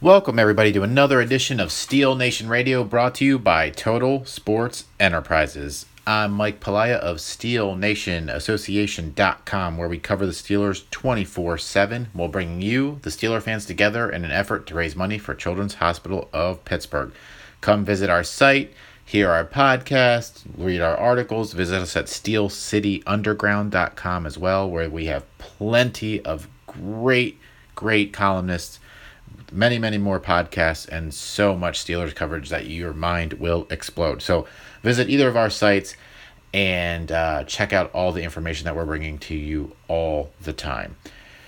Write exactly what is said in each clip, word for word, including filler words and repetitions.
Welcome, everybody, to another edition of Steel Nation Radio, brought to you by Total Sports Enterprises. I'm Mike Pelaya of Steel Nation Association dot com, where we cover the Steelers twenty-four seven while bringing you, the Steeler fans, together in an effort to raise money for Children's Hospital of Pittsburgh. Come visit our site, hear our podcast, read our articles, visit us at steel city underground dot com as well, where we have plenty of great, great columnists, many, many more podcasts, and so much Steelers coverage that your mind will explode. So visit either of our sites and uh, check out all the information that we're bringing to you all the time.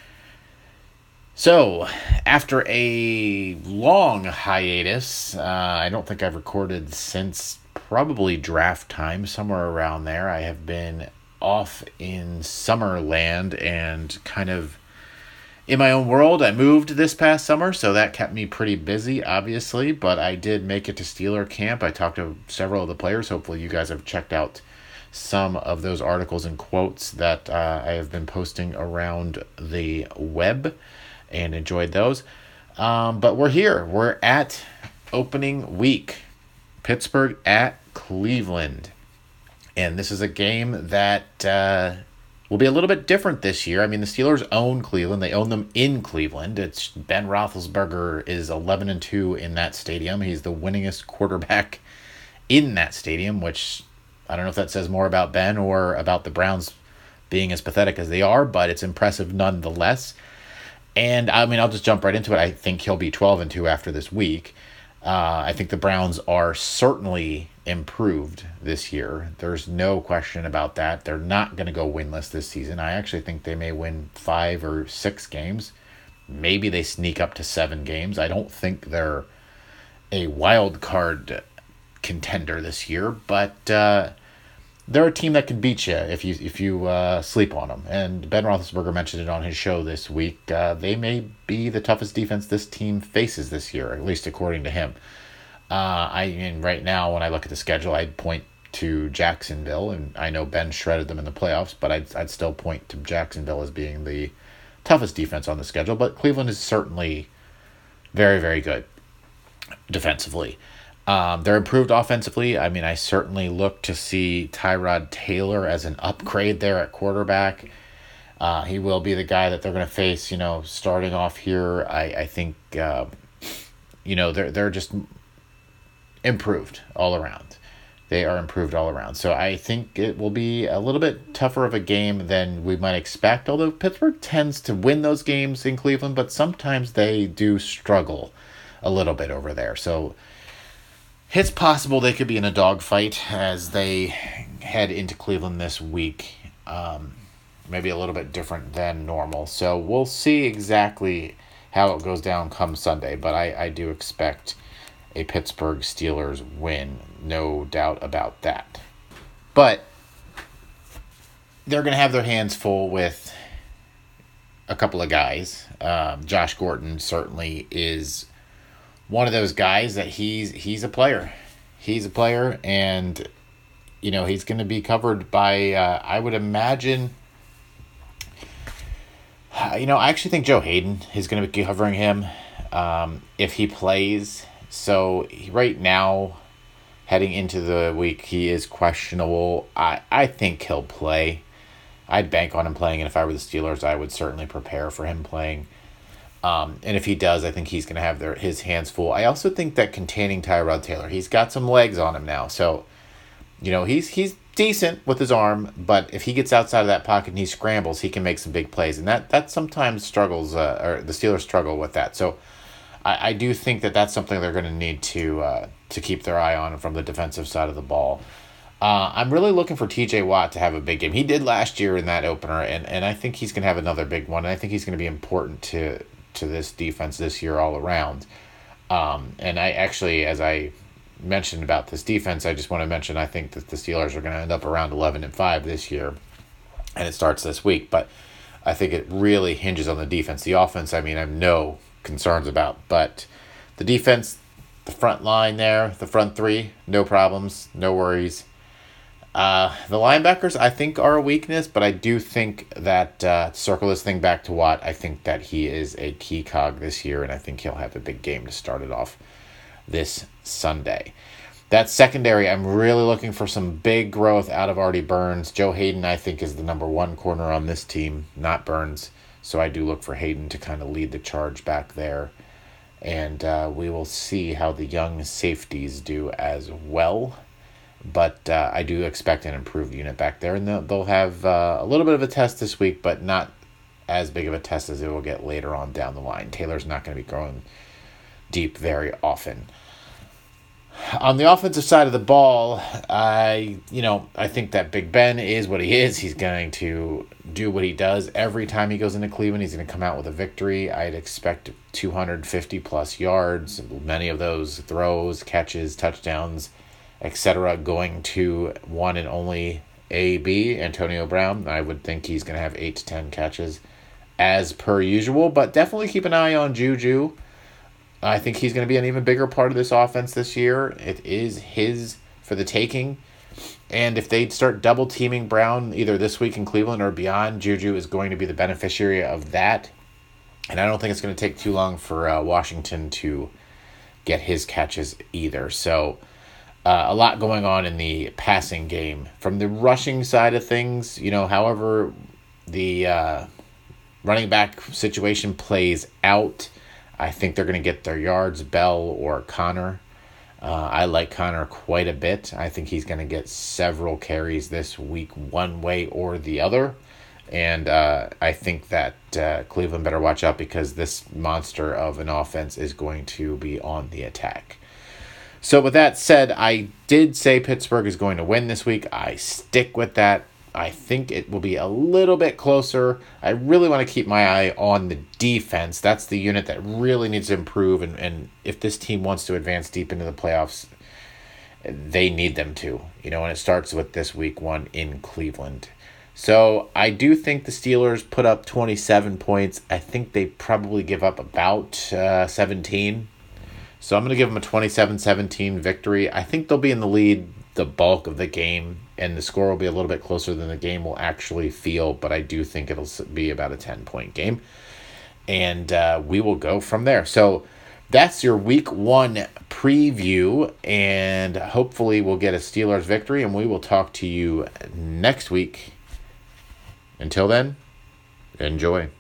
So after a long hiatus, uh, I don't think I've recorded since probably draft time, somewhere around there. I have been off in Summerland and kind of in my own world. I moved this past summer, so that kept me pretty busy, obviously, but I did make it to Steeler camp. I talked to several of the players. Hopefully you guys have checked out some of those articles and quotes that uh, I have been posting around the web and enjoyed those. Um, but we're here. We're at opening week. Pittsburgh at Cleveland. And this is a game that uh, will be a little bit different this year. I mean, the Steelers own Cleveland. They own them in Cleveland. It's Ben Roethlisberger is eleven and two in that stadium. He's the winningest quarterback in that stadium, which I don't know if that says more about Ben or about the Browns being as pathetic as they are, but it's impressive nonetheless. And I mean, I'll just jump right into it. I think he'll be twelve and two after this week. Uh, I think the Browns are certainly improved this year. There's no question about that. They're not going to go winless this season. I actually think they may win five or six games. Maybe they sneak up to seven games. I don't think they're a wild card contender this year, but uh, they're a team that can beat you if you if you uh, sleep on them. And Ben Roethlisberger mentioned it on his show this week. Uh, they may be the toughest defense this team faces this year, at least according to him. Uh, I mean, right now, when I look at the schedule, I'd point to Jacksonville, and I know Ben shredded them in the playoffs, but I'd I'd still point to Jacksonville as being the toughest defense on the schedule. But Cleveland is certainly very, very good defensively. Um, they're improved offensively. I mean, I certainly look to see Tyrod Taylor as an upgrade there at quarterback. Uh, he will be the guy that they're going to face, you know, starting off here. I, I think, uh, you know, they're they're just improved all around. They are improved all around. So I think it will be a little bit tougher of a game than we might expect, although Pittsburgh tends to win those games in Cleveland, but sometimes they do struggle a little bit over there. So it's possible they could be in a dogfight as they head into Cleveland this week. Um, maybe a little bit different than normal. So we'll see exactly how it goes down come Sunday, but I, I do expect a Pittsburgh Steelers win, no doubt about that. But they're going to have their hands full with a couple of guys. Um, Josh Gordon certainly is one of those guys that he's he's a player. He's a player, and you know he's going to be covered by, uh, I would imagine, you know, I actually think Joe Hayden is going to be covering him um, if he plays. So he, right now, heading into the week, he is questionable. I, I think he'll play. I'd bank on him playing, and if I were the Steelers, I would certainly prepare for him playing. Um, and if he does, I think he's going to have their his hands full. I also think that containing Tyrod Taylor, he's got some legs on him now. So, you know, he's he's decent with his arm, but if he gets outside of that pocket and he scrambles, he can make some big plays. And that, that sometimes struggles, uh, or the Steelers struggle with that. So I, I do think that that's something they're going to need to uh, to keep their eye on from the defensive side of the ball. Uh, I'm really looking for T J Watt to have a big game. He did last year in that opener, and, and I think he's going to have another big one. And I think he's going to be important to to this defense this year all around. Um, and I actually, as I mentioned about this defense, I just want to mention I think that the Steelers are going to end up around eleven and five this year, and it starts this week. But I think it really hinges on the defense. The offense, I mean, I have no concerns about, but the defense, the front line there, the front three, no problems, no worries. Uh, the linebackers, I think, are a weakness, but I do think that, uh, circle this thing back to Watt, I think that he is a key cog this year, and I think he'll have a big game to start it off this Sunday. That secondary, I'm really looking for some big growth out of Artie Burns. Joe Hayden, I think, is the number one corner on this team, not Burns. So I do look for Hayden to kind of lead the charge back there. And uh, we will see how the young safeties do as well. But uh, I do expect an improved unit back there. And they'll, they'll have uh, a little bit of a test this week, but not as big of a test as it will get later on down the line. Taylor's not going to be going deep very often. On the offensive side of the ball, I, you know, I think that Big Ben is what he is. He's going to do what he does every time he goes into Cleveland. He's going to come out with a victory. I'd expect two hundred fifty plus yards, many of those throws, catches, touchdowns, et cetera, going to one and only A B, Antonio Brown. I would think he's going to have eight to ten catches as per usual, but definitely keep an eye on Juju. I think he's going to be an even bigger part of this offense this year. It is his for the taking. And if they start double teaming Brown either this week in Cleveland or beyond, Juju is going to be the beneficiary of that. And I don't think it's going to take too long for uh, Washington to get his catches either. So uh, a lot going on in the passing game. From the rushing side of things, you know, however the uh, running back situation plays out, I think they're going to get their yards, Bell or Connor. Uh, I like Connor quite a bit. I think he's going to get several carries this week one way or the other. And uh, I think that uh, Cleveland better watch out because this monster of an offense is going to be on the attack. So with that said, I did say Pittsburgh is going to win this week. I stick with that. I think it will be a little bit closer. I really want to keep my eye on the defense. That's the unit that really needs to improve. And, and if this team wants to advance deep into the playoffs, they need them to. You know, and it starts with this week one in Cleveland. So I do think the Steelers put up twenty-seven points. I think they probably give up about uh, seventeen. So I'm going to give them a twenty-seven seventeen victory. I think they'll be in the lead the bulk of the game, and the score will be a little bit closer than the game will actually feel, but I do think it'll be about a ten-point game, and uh, we will go from there. So that's your week one preview, and hopefully we'll get a Steelers victory, and we will talk to you next week. Until then, enjoy.